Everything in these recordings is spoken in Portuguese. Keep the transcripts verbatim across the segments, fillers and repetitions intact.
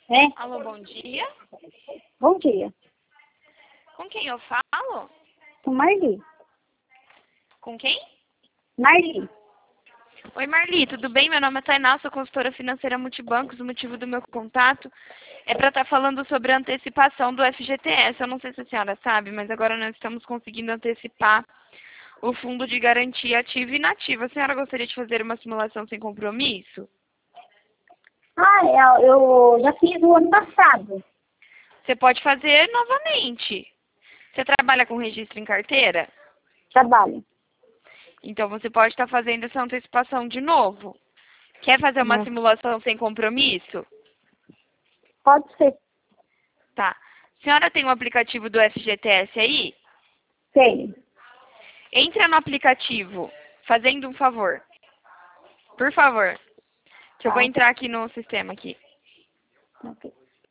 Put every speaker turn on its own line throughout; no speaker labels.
É?
Alô, bom dia.
Bom dia.
Com quem eu falo?
Com Marli.
Com quem?
Marli.
Oi, Marli, tudo bem? Meu nome é Tainá, sou consultora financeira multibancos. O motivo do meu contato é para estar falando sobre a antecipação do F G T S. Eu não sei se a senhora sabe, mas agora nós estamos conseguindo antecipar o fundo de garantia ativa e inativa. A senhora gostaria de fazer uma simulação sem compromisso?
Ah, eu, eu já fiz o ano passado.
Você pode fazer novamente. Você trabalha com registro em carteira?
Trabalho.
Então você pode estar fazendo essa antecipação de novo. Quer fazer uma
Né?
simulação sem compromisso?
Pode ser.
Tá. A senhora tem o aplicativo do F G T S aí?
Tenho.
Entra no aplicativo, fazendo um favor. Por favor. Que eu vou
Tá.
entrar aqui no sistema aqui.
Ok.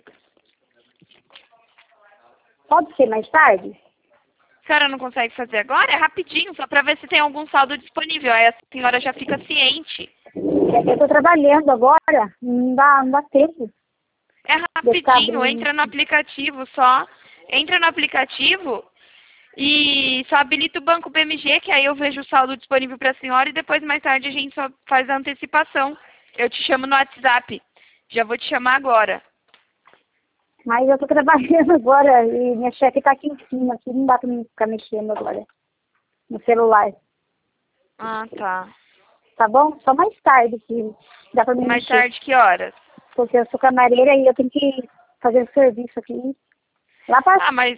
Pode ser mais tarde?
A senhora não consegue fazer agora? É rapidinho, só para ver se tem algum saldo disponível. Aí a senhora já fica ciente.
É que eu tô trabalhando agora. Não dá, não dá tempo.
É
De ficar
rapidinho,
abrindo.
entra no aplicativo só. Entra no aplicativo e só habilita o Banco B M G, que aí eu vejo o saldo disponível para a senhora e depois mais tarde a gente só faz a antecipação. Eu te chamo no WhatsApp. Já vou te chamar agora.
Mas eu tô trabalhando agora e minha chefe tá aqui em cima. Aqui não dá pra mim ficar mexendo agora. No celular.
Ah, tá.
Tá bom? Só mais tarde que dá pra mim
Mais
mexer.
tarde, que horas?
Porque eu sou camareira e eu tenho que fazer o serviço aqui. Lá pra...
Ah, mas...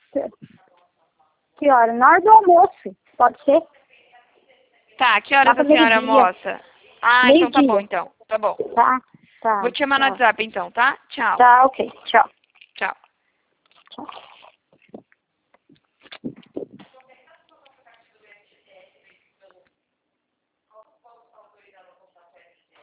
Que hora? Na hora do almoço. Pode ser?
Tá, que
Lá
horas
pra
a senhora
meio-dia.
almoça? Ah, então tá bom,
Meio-dia.
então. Tá bom.
Tá? Tá.
Vou te chamar no
Tchau.
WhatsApp, então, tá? Tchau.
Tá, ok. Tchau.
Tchau.
Tchau.